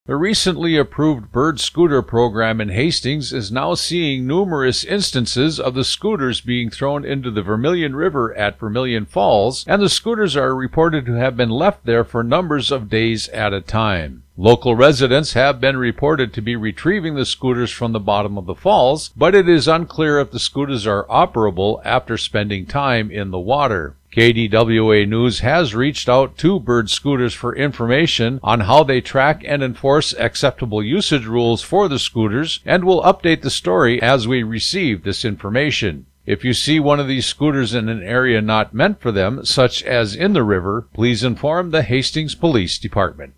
The recently approved Bird Scooter program in Hastings is now seeing numerous instances of the scooters being thrown into the Vermilion River at Vermilion Falls, and the scooters are reported to have been left there for numbers of days at a time. Local residents have been reported to be retrieving the scooters from the bottom of the falls, but it is unclear if the scooters are operable after spending time in the water. KDWA News has reached out to Bird Scooters for information on how they track and enforce acceptable usage rules for the scooters, and will update the story as we receive this information. If you see one of these scooters in an area not meant for them, such as in the river, please inform the Hastings Police Department.